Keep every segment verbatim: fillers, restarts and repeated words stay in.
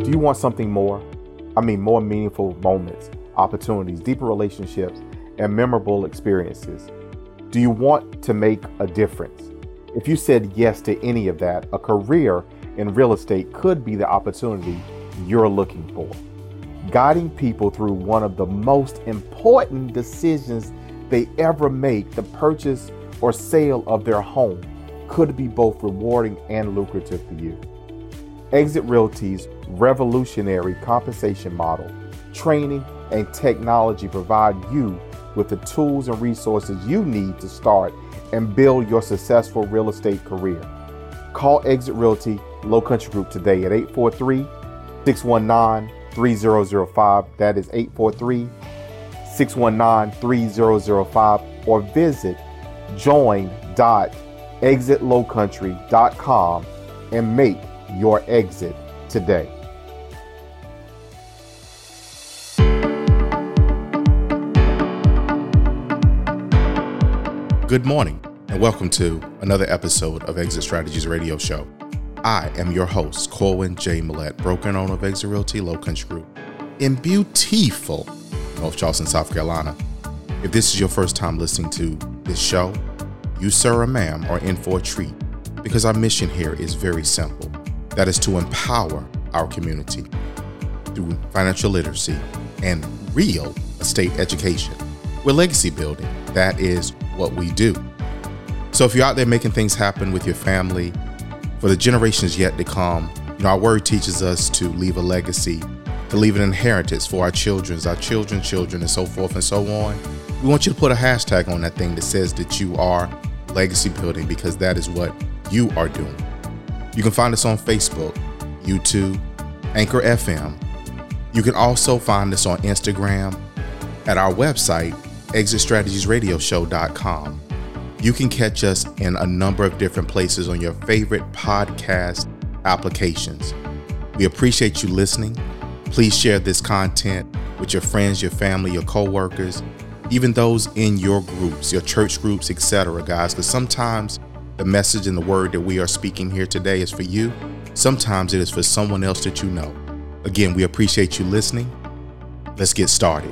Do you want something more? I mean, more meaningful moments, opportunities, deeper relationships, and memorable experiences. Do you want to make a difference? If you said yes to any of that, a career in real estate could be the opportunity you're looking for. Guiding people through one of the most important decisions they ever make, the purchase or sale of their home, could be both rewarding and lucrative for you. Exit Realty's revolutionary compensation model, training, and technology provide you with the tools and resources you need to start and build your successful real estate career. Call Exit Realty Low Country Group today at eight four three, six one nine, three zero zero five. That is eight four three, six one nine, three zero zero five, or visit join dot exit low country dot com and make your exit today. Good morning and welcome to another episode of Exit Strategies Radio Show. I am your host, Corwin J. Millett, broker and owner of Exit Realty Low Country Group in beautiful North Charleston, South Carolina. If this is your first time listening to this show, you, sir or ma'am, are in for a treat because our mission here is very simple. That is to empower our community through financial literacy and real estate education. We're legacy building. That is what we do. So if you're out there making things happen with your family for the generations yet to come, you know, our word teaches us to leave a legacy, to leave an inheritance for our children's, our children's children, and so forth and so on. We want you to put a hashtag on that thing that says that you are legacy building, because that is what you are doing. You can find us on Facebook, YouTube, Anchor F M. You can also find us on Instagram, at our website, exit strategies radio show dot com. You can catch us in a number of different places on your favorite podcast applications. We appreciate you listening. Please share this content with your friends, your family, your coworkers, even those in your groups, your church groups, et cetera, guys, because sometimes the message and the word that we are speaking here today is for you. Sometimes it is for someone else that you know. Again, we appreciate you listening. Let's get started.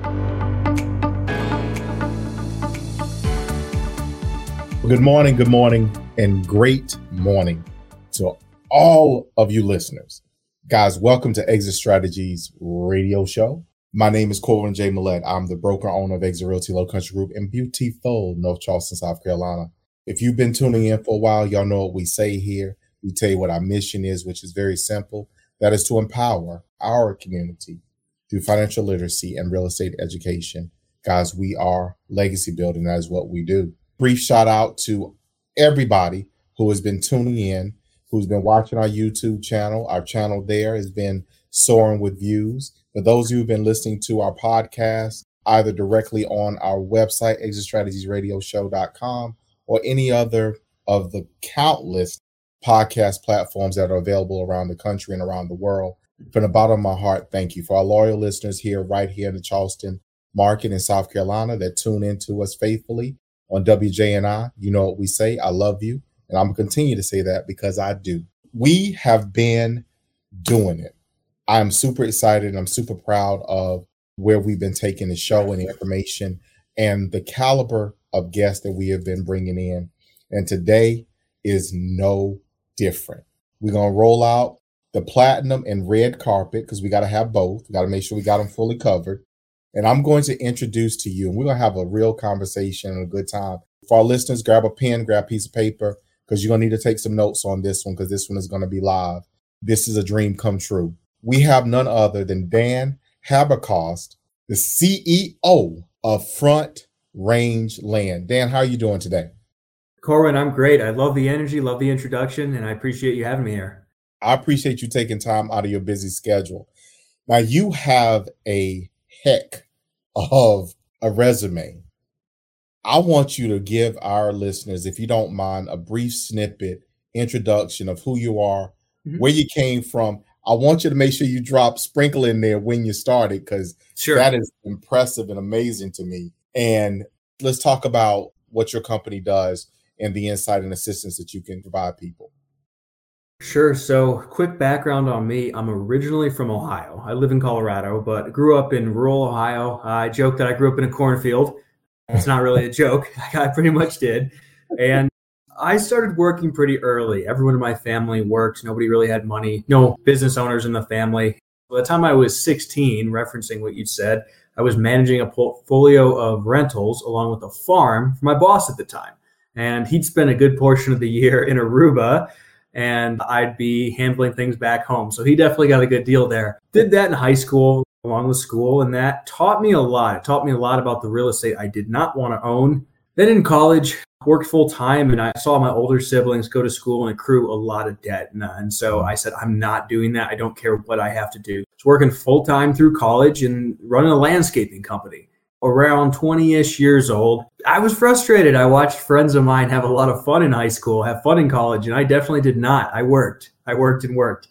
Good morning, good morning, and great morning to all of you listeners. Guys, welcome to Exit Strategies Radio Show. My name is Corwin J. Millett. I'm the broker owner of Exit Realty Low Country Group in beautiful North Charleston, South Carolina. If you've been tuning in for a while, y'all know what we say here. We tell you what our mission is, which is very simple. That is to empower our community through financial literacy and real estate education. Guys, we are legacy building. That is what we do. Brief shout out to everybody who has been tuning in, who's been watching our YouTube channel. Our channel there has been soaring with views. For those of you who've been listening to our podcast, either directly on our website, exit strategies radio show dot com, or any other of the countless podcast platforms that are available around the country and around the world. From the bottom of my heart, thank you. For our loyal listeners here, right here in the Charleston market in South Carolina that tune into us faithfully on W J N I, you know what we say, I love you. And I'm going to continue to say that because I do. We have been doing it. I'm super excited and I'm super proud of where we've been taking the show and the information and the caliber of guests that we have been bringing in. And today is no different. We're going to roll out the platinum and red carpet because we got to have both. We got to make sure we got them fully covered. And I'm going to introduce to you, and we're going to have a real conversation and a good time. For our listeners, grab a pen, grab a piece of paper, because you're going to need to take some notes on this one because this one is going to be live. This is a dream come true. We have none other than Dan Haberkost, the C E O of Front Range Land. Dan, how are you doing today? Corwin, I'm great. I love the energy, love the introduction, and I appreciate you having me here. I appreciate you taking time out of your busy schedule. Now, you have a heck of a resume. I want you to give our listeners, if you don't mind, a brief snippet, introduction of who you are, mm-hmm. where you came from. I want you to make sure you drop sprinkle in there when you started, because sure. that is impressive and amazing to me. And let's talk about what your company does and the insight and assistance that you can provide people. Sure. So, quick background on me. I'm originally from Ohio. I live in Colorado, but grew up in rural Ohio. I joke that I grew up in a cornfield. It's not really a joke. I pretty much did. And I started working pretty early. Everyone in my family worked. Nobody really had money. No business owners in the family. By the time I was sixteen, referencing what you said, I was managing a portfolio of rentals along with a farm for my boss at the time. And he'd spend a good portion of the year in Aruba, and I'd be handling things back home. So he definitely got a good deal there. Did that in high school, along with school, and that taught me a lot. It taught me a lot about the real estate I did not want to own. Then in college, worked full time, and I saw my older siblings go to school and accrue a lot of debt. And, and so I said, I'm not doing that. I don't care what I have to do. I was working full time through college and running a landscaping company. Around twenty-ish years old, I was frustrated. I watched friends of mine have a lot of fun in high school, have fun in college, and I definitely did not. I worked. I worked and worked.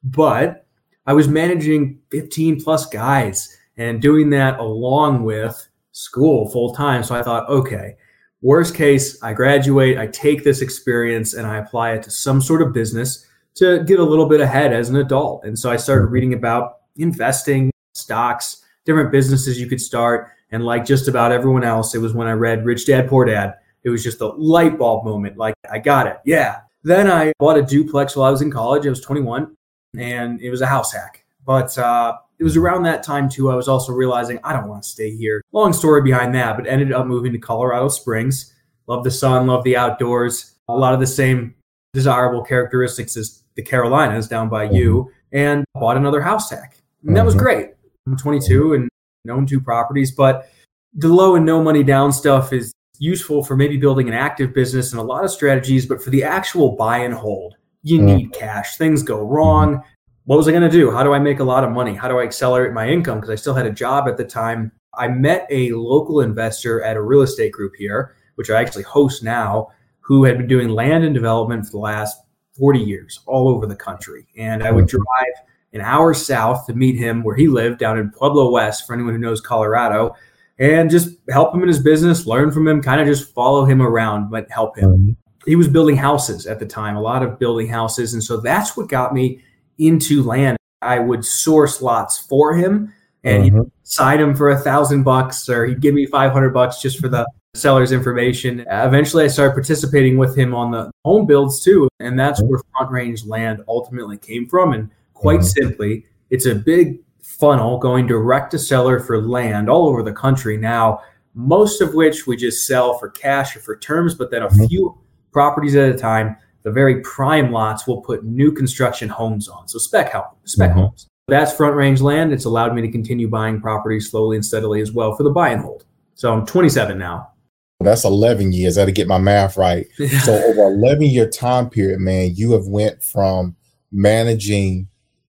But I was managing fifteen plus guys and doing that along with school full time. So I thought, okay, worst case, I graduate, I take this experience and I apply it to some sort of business to get a little bit ahead as an adult. And so I started reading about investing, stocks, different businesses you could start. And like just about everyone else, it was when I read Rich Dad, Poor Dad. It was just a light bulb moment. Like, I got it. Yeah. Then I bought a duplex while I was in college. I was twenty-one, and it was a house hack. But uh, it was around that time, too, I was also realizing I don't want to stay here. Long story behind that, but ended up moving to Colorado Springs. Love the sun, love the outdoors. A lot of the same desirable characteristics as the Carolinas down by you, and bought another house hack. And that was great. I'm twenty-two and own two properties, but the low and no money down stuff is useful for maybe building an active business and a lot of strategies, but for the actual buy and hold, you need cash. Things go wrong. What was I going to do? How do I make a lot of money? How do I accelerate my income? Because I still had a job at the time. I met a local investor at a real estate group here, which I actually host now, who had been doing land and development for the last forty years all over the country. And I would drive an hour south to meet him where he lived down in Pueblo West, for anyone who knows Colorado, and just help him in his business, learn from him, kind of just follow him around, but help him. Mm-hmm. He was building houses at the time, a lot of building houses. And so that's what got me into land. I would source lots for him, and mm-hmm. he'd sign them for a thousand bucks, or he'd give me five hundred bucks just for the seller's information. Uh, eventually I started participating with him on the home builds too. And that's mm-hmm. where Front Range Land ultimately came from. And quite mm-hmm. simply, it's a big funnel going direct to seller for land all over the country now, most of which we just sell for cash or for terms, but then a mm-hmm. few properties at a time, the very prime lots will put new construction homes on. So spec, house, spec mm-hmm. homes. That's Front Range Land. It's allowed me to continue buying properties slowly and steadily as well for the buy and hold. So I'm twenty-seven now. That's eleven years. I had to get my math right. Yeah. So over an eleven year time period, man, you have went from managing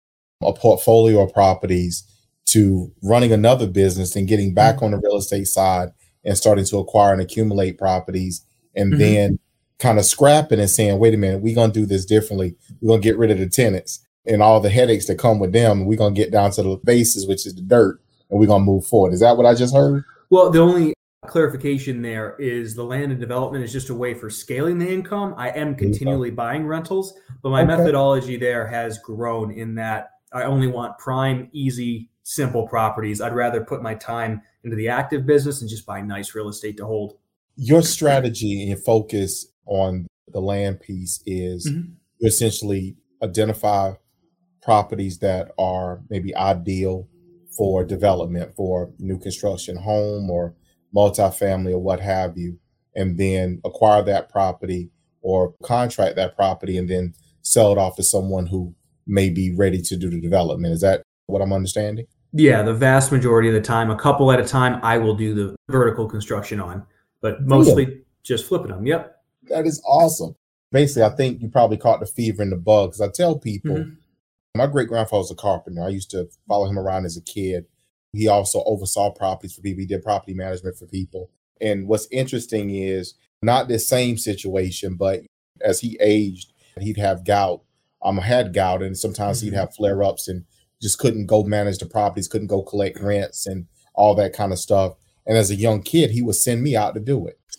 a portfolio of properties to running another business and getting back mm-hmm. on the real estate side and starting to acquire and accumulate properties, and mm-hmm. then kind of scrapping and saying, wait a minute, we're going to do this differently. We're going to get rid of the tenants and all the headaches that come with them. We're going to get down to the basis, which is the dirt, and we're going to move forward. Is that what I just heard? Well, the only clarification there is the land and development is just a way for scaling the income. I am continually okay. buying rentals, but my okay. methodology there has grown in that I only want prime, easy, simple properties. I'd rather put my time into the active business and just buy nice real estate to hold. Your strategy and your focus on the land piece is mm-hmm. you essentially identify properties that are maybe ideal for development, for new construction home or multifamily or what have you, and then acquire that property or contract that property and then sell it off to someone who may be ready to do the development. Is that what I'm understanding? Yeah, the vast majority of the time, a couple at a time, I will do the vertical construction on, but mostly yeah. just flipping them. Yep. That is awesome. Basically, I think you probably caught the fever in the bug, because I tell people, mm-hmm. my great-grandfather was a carpenter. I used to follow him around as a kid. He also oversaw properties for people. He did property management for people. And what's interesting is not the same situation, but as he aged, he'd have gout. Um, had gout, and sometimes mm-hmm. he'd have flare-ups and just couldn't go manage the properties, couldn't go collect rents and all that kind of stuff. And as a young kid, he would send me out to do it.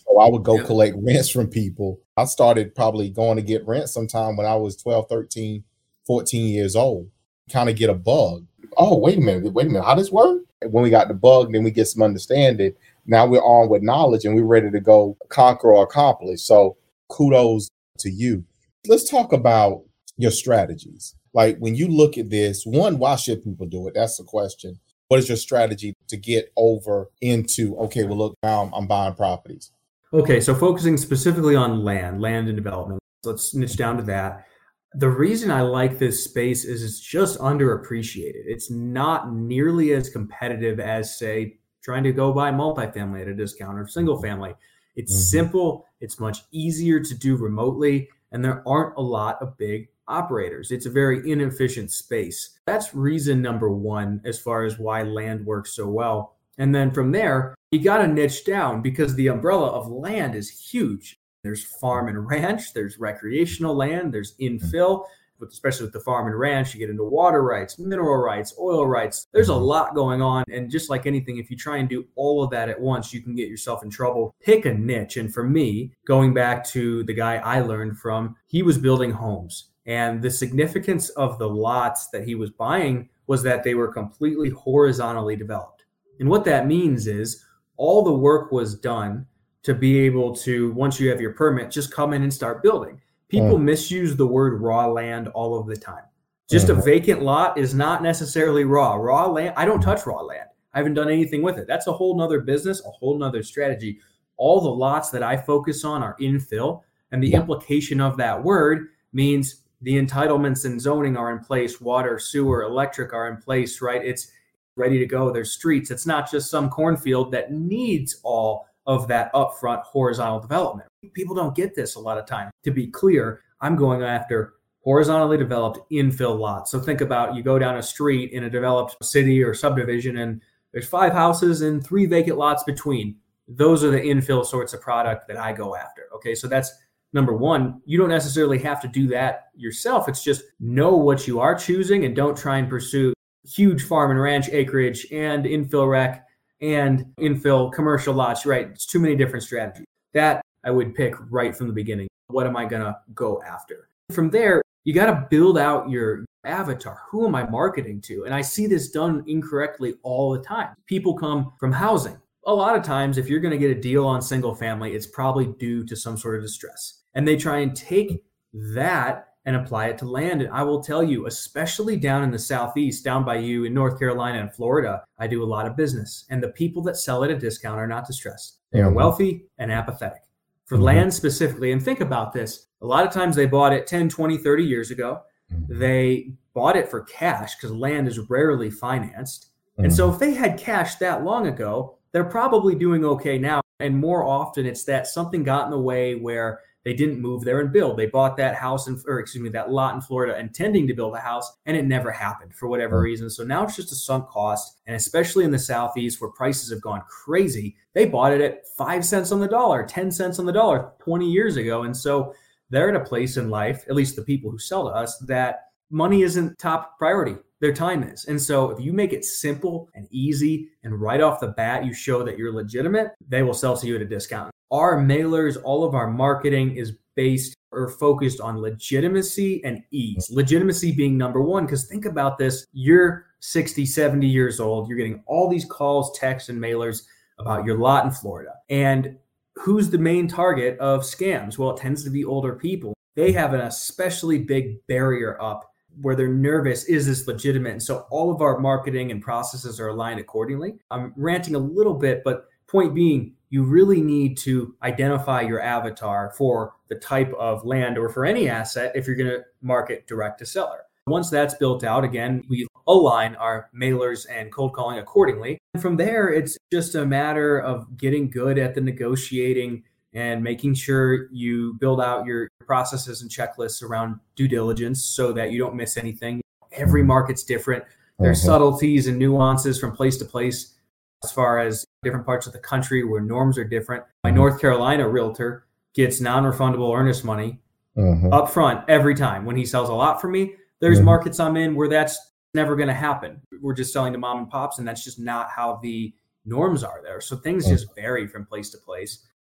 So I would go Yep. collect rents from people. I started probably going to get rent sometime when I was twelve, thirteen, fourteen years old, kind of get a bug. Oh, wait a minute, wait a minute, how does this work? When we got the bug, then we get some understanding. Now we're armed with knowledge and we're ready to go conquer or accomplish. So kudos to you. Let's talk about your strategies. Like when you look at this, one, why should people do it? That's the question. What is your strategy to get over into, okay, well, look, now I'm, I'm buying properties? Okay, so focusing specifically on land, land and development. Let's niche down to that. The reason I like this space is it's just underappreciated. It's not nearly as competitive as, say, trying to go buy multifamily at a discount or single family. It's Mhm. simple. It's much easier to do remotely, and there aren't a lot of big operators. It's a very inefficient space. That's reason number one as far as why land works so well. And then from there, you got to niche down because the umbrella of land is huge. There's farm and ranch, there's recreational land, there's infill, but especially with the farm and ranch, you get into water rights, mineral rights, oil rights. There's a lot going on. And just like anything, if you try and do all of that at once, you can get yourself in trouble. Pick a niche. And for me, going back to the guy I learned from, he was building homes. And the significance of the lots that he was buying was that they were completely horizontally developed. And what that means is all the work was done to be able to, once you have your permit, just come in and start building. People mm. misuse the word raw land all of the time. Just mm-hmm. a vacant lot is not necessarily raw. Raw land, I don't touch raw land. I haven't done anything with it. That's a whole nother business, a whole nother strategy. All the lots that I focus on are infill. And the yeah. implication of that word means the entitlements and zoning are in place. Water, sewer, electric are in place, right? It's ready to go. There's streets. It's not just some cornfield that needs all of that upfront horizontal development. People don't get this a lot of time. To be clear, I'm going after horizontally developed infill lots. So think about you go down a street in a developed city or subdivision and there's five houses and three vacant lots between. Those are the infill sorts of product that I go after. Okay, so that's number one. You don't necessarily have to do that yourself. It's just know what you are choosing and don't try and pursue huge farm and ranch acreage and infill rec and infill commercial lots, right? It's too many different strategies. That I would pick right from the beginning. What am I going to go after? From there, you got to build out your avatar. Who am I marketing to? And I see this done incorrectly all the time. People come from housing. A lot of times, if you're going to get a deal on single family, it's probably due to some sort of distress. And they try and take that and apply it to land. And I will tell you, especially down in the Southeast, down by you in North Carolina and Florida, I do a lot of business. And the people that sell at a discount are not distressed. They are mm-hmm. wealthy and apathetic. For mm-hmm. land specifically, and think about this, a lot of times they bought it ten, twenty, thirty years ago. Mm-hmm. They bought it for cash because land is rarely financed. Mm-hmm. And so if they had cash that long ago, they're probably doing okay now. And more often it's that something got in the way where they didn't move there and build. They bought that house in, or excuse me, that lot in Florida intending to build a house, and it never happened for whatever reason. So now it's just a sunk cost. And especially in the Southeast where prices have gone crazy, they bought it at five cents on the dollar, ten cents on the dollar twenty years ago. And so they're at a place in life, at least the people who sell to us, that money isn't top priority. Their time is. And so if you make it simple and easy and right off the bat, you show that you're legitimate, they will sell to you at a discount. Our mailers, all of our marketing is based or focused on legitimacy and ease. Legitimacy being number one, because think about this, you're sixty, seventy years old, you're getting all these calls, texts, and mailers about your lot in Florida. And who's the main target of scams? Well, it tends to be older people. They have an especially big barrier up where they're nervous, is this legitimate? And so all of our marketing and processes are aligned accordingly. I'm ranting a little bit, but point being, you really need to identify your avatar for the type of land or for any asset if you're going to market direct to seller. Once that's built out, again, we align our mailers and cold calling accordingly. And from there, it's just a matter of getting good at the negotiating and making sure you build out your processes and checklists around due diligence so that you don't miss anything. Every market's different. There's mm-hmm. subtleties and nuances from place to place as far as different parts of the country where norms are different. My mm-hmm. North Carolina realtor gets non-refundable earnest money mm-hmm. up front every time when he sells a lot for me. There's mm-hmm. markets I'm in where that's never going to happen. We're just selling to mom and pops, and that's just not how the norms are there. So things mm-hmm. just vary from place to place.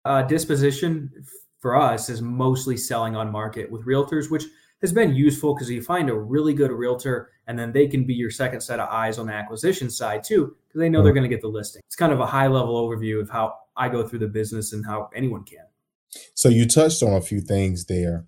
Uh, disposition for us is mostly selling on market with realtors, which has been useful because you find a really good realtor and then they can be your second set of eyes on the acquisition side too, because they know they're going to get the listing. It's kind of a high level overview of how I go through the business and how anyone can. So you touched on a few things there,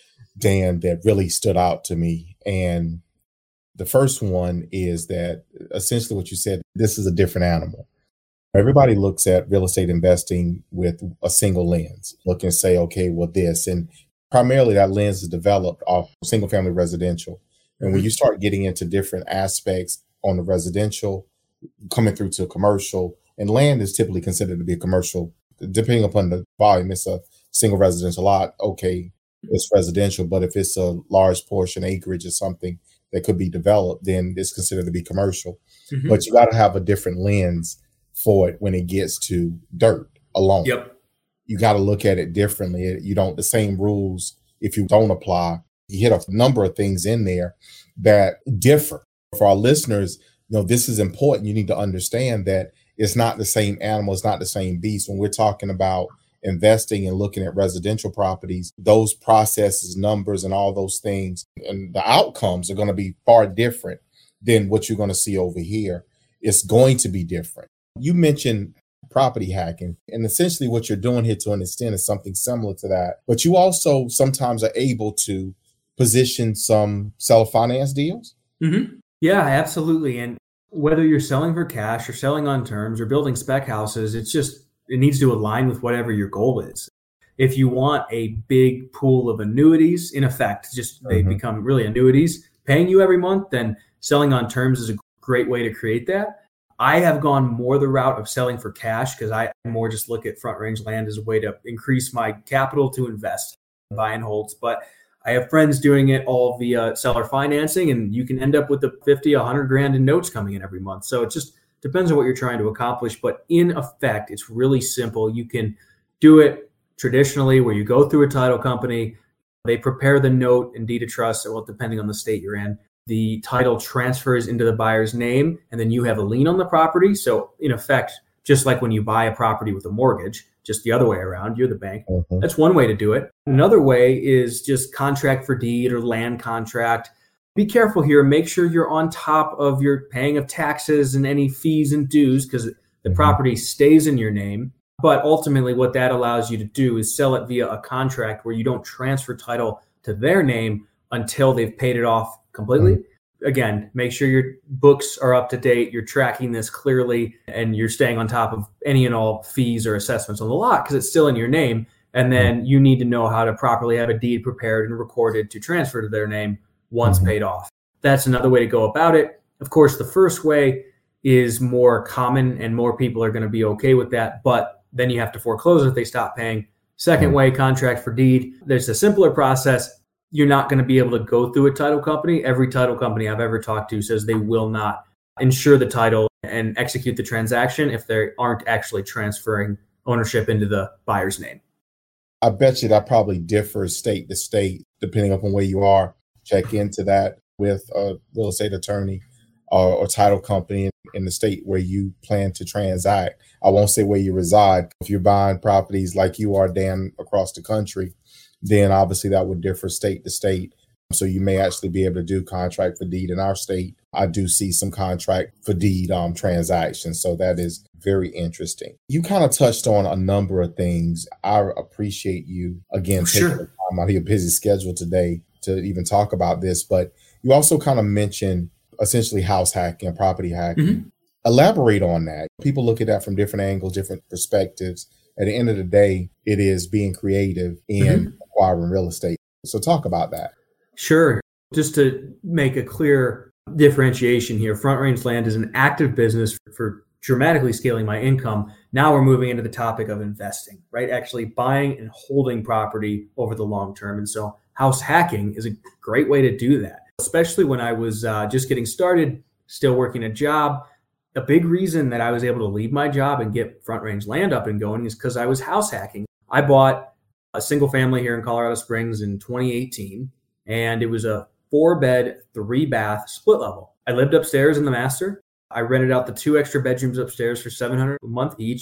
Dan, that really stood out to me. And the first one is that essentially what you said, this is a different animal. Everybody looks at real estate investing with a single lens, look and say, okay, well, this, and primarily that lens is developed off single family residential. And when you start getting into different aspects on the residential, coming through to commercial, and land is typically considered to be a commercial, depending upon the volume, it's a single residential lot. Okay, it's residential, but if it's a large portion acreage or something that could be developed, then it's considered to be commercial. Mm-hmm. But you got to have a different lens for it when it gets to dirt alone. Yep. You got to look at it differently. You don't, the same rules, if you don't apply, you hit a number of things in there that differ. For our listeners, you know, this is important. You need to understand that it's not the same animal. It's not the same beast. When we're talking about investing and looking at residential properties, those processes, numbers, and all those things, and the outcomes are going to be far different than what you're going to see over here. It's going to be different. You mentioned property hacking, and essentially what you're doing here to an extent is something similar to that. But you also sometimes are able to position some seller finance deals. Mm-hmm. Yeah, absolutely. And whether you're selling for cash or selling on terms or building spec houses, it's just, it needs to align with whatever your goal is. If you want a big pool of annuities, in effect, just they mm-hmm. become really annuities paying you every month, then selling on terms is a great way to create that. I have gone more the route of selling for cash because I more just look at Front Range Land as a way to increase my capital to invest, buy and holds. But I have friends doing it all via seller financing, and you can end up with the fifty, a hundred grand in notes coming in every month. So it just depends on what you're trying to accomplish. But in effect, it's really simple. You can do it traditionally where you go through a title company, they prepare the note and deed of trust, well, depending on the state you're in. The title transfers into the buyer's name, and then you have a lien on the property. So in effect, just like when you buy a property with a mortgage, just the other way around, you're the bank. Mm-hmm. That's one way to do it. Another way is just contract for deed or land contract. Be careful here. Make sure you're on top of your paying of taxes and any fees and dues because the mm-hmm. property stays in your name. But ultimately, what that allows you to do is sell it via a contract where you don't transfer title to their name until they've paid it off completely. Mm-hmm. Again, make sure your books are up to date. You're tracking this clearly and you're staying on top of any and all fees or assessments on the lot because it's still in your name. And then mm-hmm. you need to know how to properly have a deed prepared and recorded to transfer to their name once mm-hmm. paid off. That's another way to go about it. Of course, the first way is more common and more people are going to be okay with that. But then you have to foreclose if they stop paying. Second mm-hmm. way, contract for deed. There's a simpler process. You're not going to be able to go through a title company. Every title company I've ever talked to says they will not insure the title and execute the transaction if they aren't actually transferring ownership into the buyer's name. I bet you that probably differs state to state, depending upon where you are. Check into that with a real estate attorney or, or title company in, in the state where you plan to transact. I won't say where you reside. If you're buying properties like you are, Dan, across the country, then obviously that would differ state to state. So you may actually be able to do contract for deed in our state. I do see some contract for deed um, transactions. So that is very interesting. You kind of touched on a number of things. I appreciate you, again, taking sure. the time out of your busy schedule today to even talk about this. But you also kind of mentioned essentially house hacking and property hacking. Mm-hmm. Elaborate on that. People look at that from different angles, different perspectives. At the end of the day, it is being creative in mm-hmm. acquiring real estate. So talk about that. Sure. Just to make a clear differentiation here, Front Range Land is an active business for, for dramatically scaling my income. Now we're moving into the topic of investing, right? Actually buying and holding property over the long term. And so house hacking is a great way to do that, especially when I was uh, just getting started, still working a job. A big reason that I was able to leave my job and get Front Range Land up and going is because I was house hacking. I bought a single family here in Colorado Springs in twenty eighteen, and it was a four bed, three bath split level. I lived upstairs in the master. I rented out the two extra bedrooms upstairs for seven hundred dollars a month each.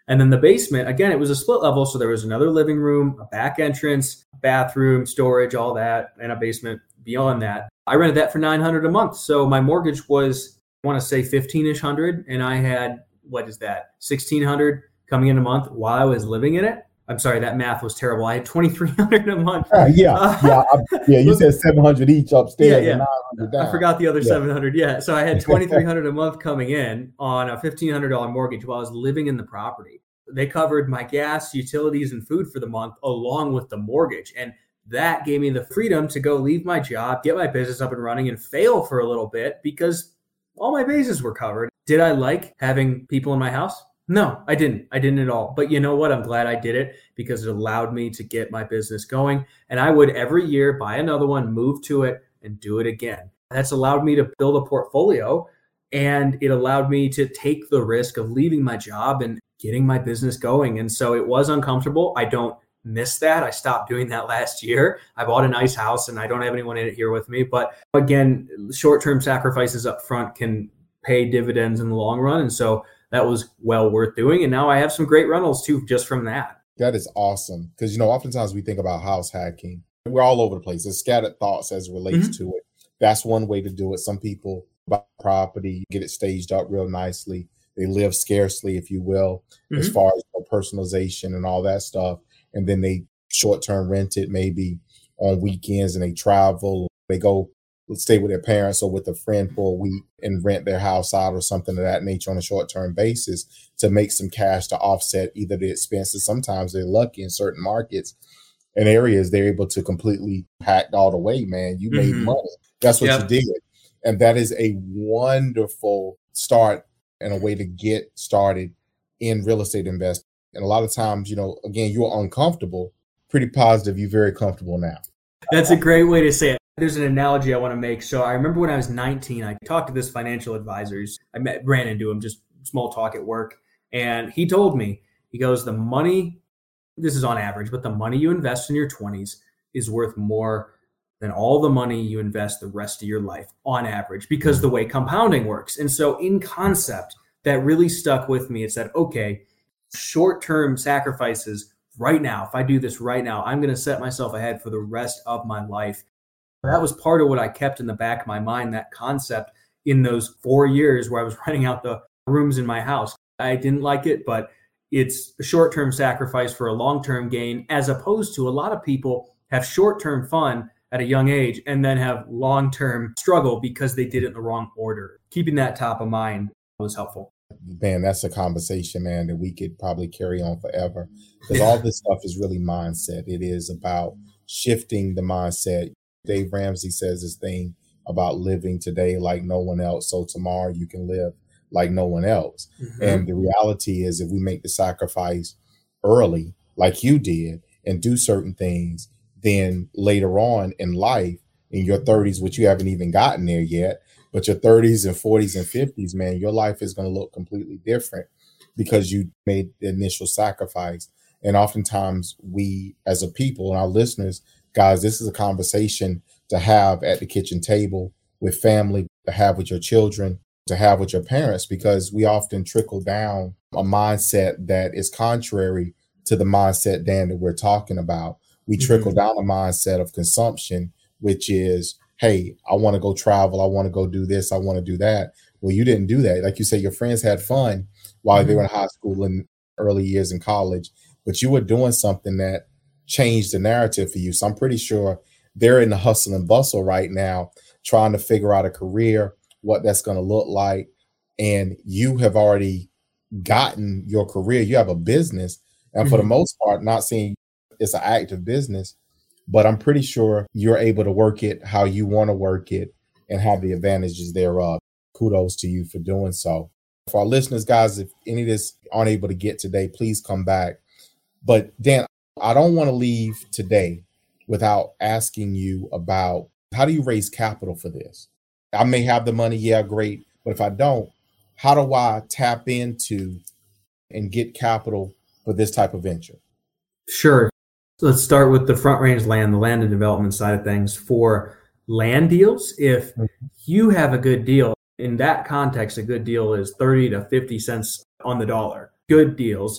And then the basement, again, it was a split level. So there was another living room, a back entrance, bathroom, storage, all that, and a basement beyond that. I rented that for nine hundred dollars a month. So my mortgage was, I want to say fifteen-ish hundred. And I had, what is that, sixteen hundred coming in a month while I was living in it. I'm sorry, that math was terrible. I had twenty-three hundred a month. Uh, yeah, uh, yeah, I, yeah. You said seven hundred each upstairs. Yeah, yeah. And nine hundred down. I forgot the other yeah. seven hundred. Yeah, so I had twenty-three hundred a month coming in on a fifteen hundred dollars mortgage while I was living in the property. They covered my gas, utilities, and food for the month along with the mortgage, and that gave me the freedom to go leave my job, get my business up and running, and fail for a little bit because all my bases were covered. Did I like having people in my house? No, I didn't. I didn't at all. But you know what? I'm glad I did it because it allowed me to get my business going. And I would every year buy another one, move to it, and do it again. That's allowed me to build a portfolio, and it allowed me to take the risk of leaving my job and getting my business going. And so it was uncomfortable. I don't miss that. I stopped doing that last year. I bought a nice house and I don't have anyone in it here with me. But again, short-term sacrifices up front can pay dividends in the long run. And so that was well worth doing. And now I have some great rentals too, just from that. That is awesome. Because, you know, oftentimes we think about house hacking. We're all over the place. There's scattered thoughts as it relates mm-hmm. to it. That's one way to do it. Some people buy property, get it staged up real nicely. They live scarcely, if you will, mm-hmm. as far as personalization and all that stuff. And then they short-term rent it maybe on weekends and they travel. They go stay with their parents or with a friend for a week and rent their house out or something of that nature on a short-term basis to make some cash to offset either the expenses. Sometimes they're lucky in certain markets and areas, they're able to completely hack all the way, man. You made mm-hmm. money. That's what yep. you did. And that is a wonderful start and a way to get started in real estate investing. And a lot of times, you know, again, you're uncomfortable, pretty positive. You're very comfortable now. That's a great way to say it. There's an analogy I want to make. So I remember when I was nineteen, I talked to this financial advisor. I met, ran into him, just small talk at work. And he told me, he goes, the money, this is on average, but the money you invest in your twenties is worth more than all the money you invest the rest of your life on average, because the way compounding works. And so in concept, that really stuck with me. It said, okay, short-term sacrifices right now. If I do this right now, I'm going to set myself ahead for the rest of my life. That was part of what I kept in the back of my mind, that concept in those four years where I was renting out the rooms in my house. I didn't like it, but it's a short-term sacrifice for a long-term gain, as opposed to a lot of people have short-term fun at a young age and then have long-term struggle because they did it in the wrong order. Keeping that top of mind was helpful. Man, that's a conversation, man, that we could probably carry on forever, because all this stuff is really mindset. It is about shifting the mindset. Dave Ramsey says this thing about living today like no one else, so tomorrow you can live like no one else. Mm-hmm. And the reality is, if we make the sacrifice early, like you did, and do certain things, then later on in life, in your thirties, which you haven't even gotten there yet, but your thirties and forties and fifties, man, your life is going to look completely different because you made the initial sacrifice. And oftentimes we, as a people and our listeners, guys, this is a conversation to have at the kitchen table with family, to have with your children, to have with your parents, because we often trickle down a mindset that is contrary to the mindset, Dan, that we're talking about. We trickle mm-hmm. down a mindset of consumption, which is, hey, I want to go travel. I want to go do this. I want to do that. Well, you didn't do that. Like you say, your friends had fun while mm-hmm. they were in high school and early years in college, but you were doing something that changed the narrative for you. So I'm pretty sure they're in the hustle and bustle right now, trying to figure out a career, what that's going to look like. And you have already gotten your career. You have a business. And mm-hmm. for the most part, not saying it's an active business, but I'm pretty sure you're able to work it how you want to work it and have the advantages thereof. Kudos to you for doing so. For our listeners, guys, if any of this aren't able to get today, please come back. But Dan, I don't want to leave today without asking you about, how do you raise capital for this? I may have the money, yeah, great. But if I don't, how do I tap into and get capital for this type of venture? Sure. Let's start with the Front Range land, the land and development side of things. For land deals, if mm-hmm. you have a good deal, in that context, a good deal is thirty to fifty cents on the dollar. Good deals.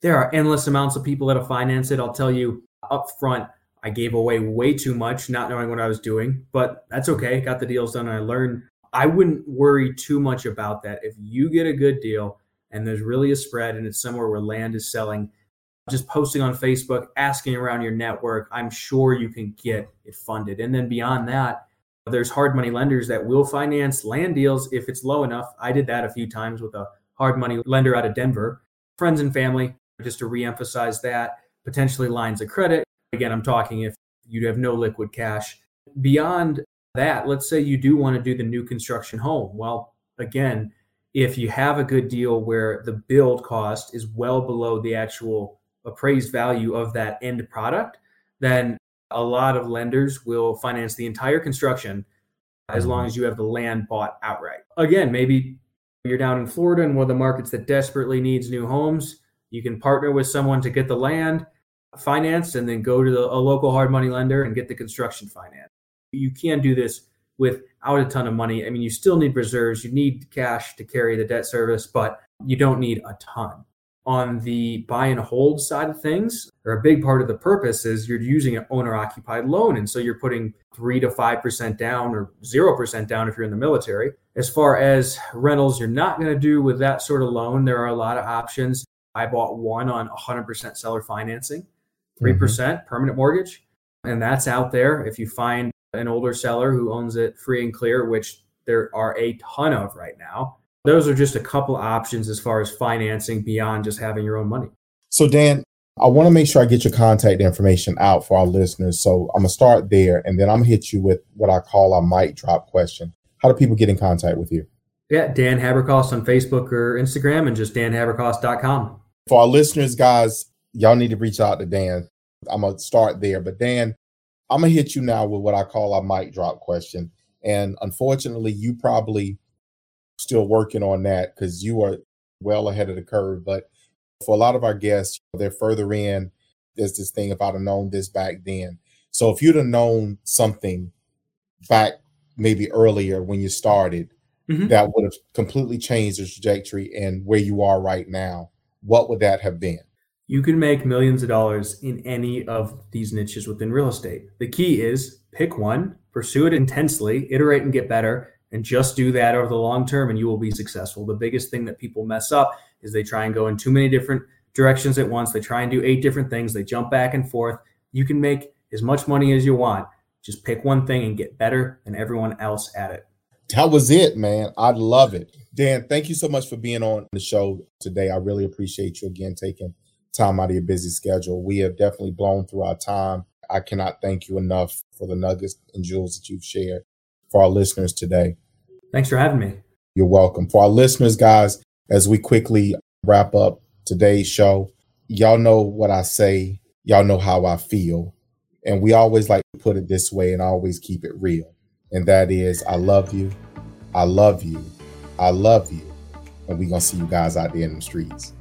There are endless amounts of people that'll finance it. I'll tell you up front, I gave away way too much, not knowing what I was doing, but that's okay. Got the deals done and I learned. I wouldn't worry too much about that. If you get a good deal and there's really a spread and it's somewhere where land is selling, just posting on Facebook, asking around your network, I'm sure you can get it funded. And then beyond that, there's hard money lenders that will finance land deals if it's low enough. I did that a few times with a hard money lender out of Denver. Friends and family, just to reemphasize that, potentially lines of credit. Again, I'm talking if you have no liquid cash. Beyond that, let's say you do want to do the new construction home. Well, again, if you have a good deal where the build cost is well below the actual appraised value of that end product, then a lot of lenders will finance the entire construction as long as you have the land bought outright. Again, maybe you're down in Florida in one of the markets that desperately needs new homes. You can partner with someone to get the land financed and then go to the, a local hard money lender and get the construction financed. You can do this without a ton of money. I mean, you still need reserves. You need cash to carry the debt service, but you don't need a ton. On the buy and hold side of things, or a big part of the purpose is you're using an owner-occupied loan. And so you're putting three to five percent down or zero percent down if you're in the military. As far as rentals, you're not going to do with that sort of loan. There are a lot of options. I bought one on one hundred percent seller financing, three percent mm-hmm. permanent mortgage. And that's out there. If you find an older seller who owns it free and clear, which there are a ton of right now, those are just a couple options as far as financing beyond just having your own money. So Dan, I want to make sure I get your contact information out for our listeners. So I'm going to start there and then I'm going to hit you with what I call a mic drop question. How do people get in contact with you? Yeah, Dan Haberkost on Facebook or Instagram and just dan haberkost dot com. For our listeners, guys, y'all need to reach out to Dan. I'm going to start there. But Dan, I'm going to hit you now with what I call a mic drop question. And unfortunately, you probably still working on that because you are well ahead of the curve. But for a lot of our guests, they're further in. There's this thing, if I'd have known this back then. So if you'd have known something back maybe earlier when you started, mm-hmm. that would have completely changed the trajectory and where you are right now, what would that have been? You can make millions of dollars in any of these niches within real estate. The key is pick one, pursue it intensely, iterate and get better, and just do that over the long term and you will be successful. The biggest thing that people mess up is they try and go in too many different directions at once. They try and do eight different things. They jump back and forth. You can make as much money as you want. Just pick one thing and get better than everyone else at it. That was it, man. I love it. Dan, thank you so much for being on the show today. I really appreciate you again taking time out of your busy schedule. We have definitely blown through our time. I cannot thank you enough for the nuggets and jewels that you've shared for our listeners today. Thanks for having me. You're welcome. For our listeners, guys, as we quickly wrap up today's show, y'all know what I say. Y'all know how I feel. And we always like to put it this way and always keep it real. And that is, I love you. I love you. I love you. And we're going to see you guys out there in the streets.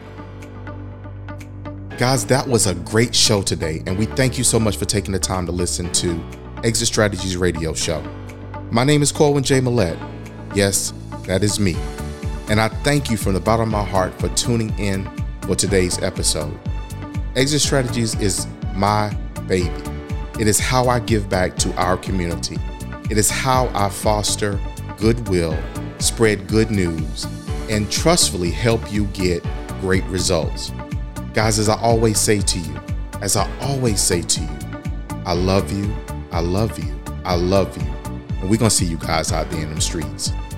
Guys, that was a great show today. And we thank you so much for taking the time to listen to Exit Strategies Radio Show. My name is Corwin J. Millett. Yes, that is me. And I thank you from the bottom of my heart for tuning in for today's episode. Exit Strategies is my baby. It is how I give back to our community. It is how I foster goodwill, spread good news, and trustfully help you get great results. Guys, as I always say to you, as I always say to you, I love you, I love you, I love you. And we're going to see you guys out there in them streets.